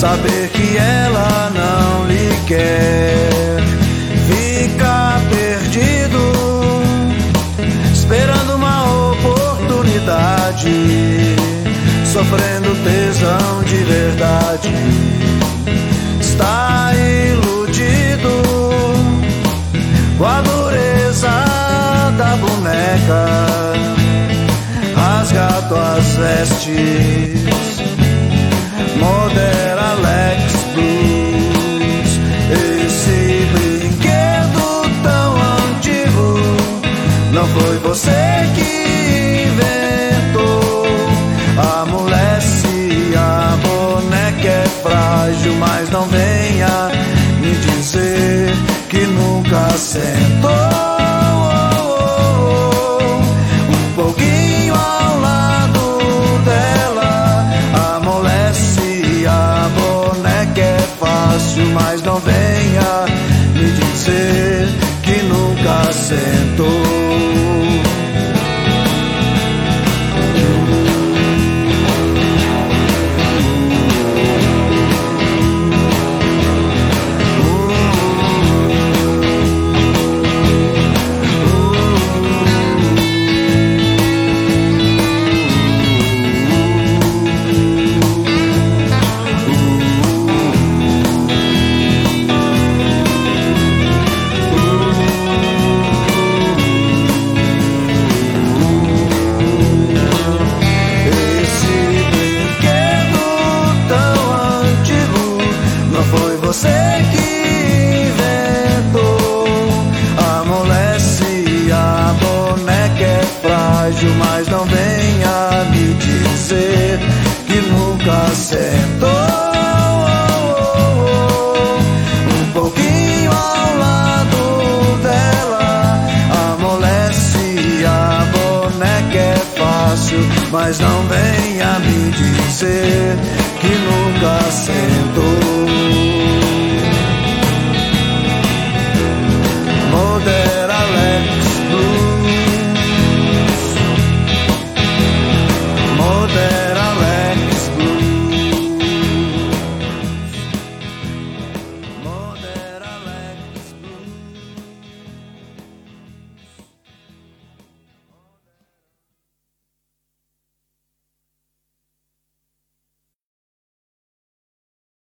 saber que ela não lhe quer. Fica perdido, esperando uma oportunidade, sofrendo tesão de verdade. Está iludido com a dureza da boneca, rasga tuas vestes, modera Alex Blues. Esse brinquedo tão antigo não foi você que inventou. Amolece, a boneca é frágil, mas não venha me dizer que nunca sentou. Um pouquinho ao lado dela, amolece, a boneca é fácil, mas não venha me dizer que nunca sentou. Você que inventou. Amolece, a boneca é frágil, mas não venha me dizer que nunca sentou. Um pouquinho ao lado dela, amolece, a boneca é fácil, mas não venha me dizer que nunca sentou.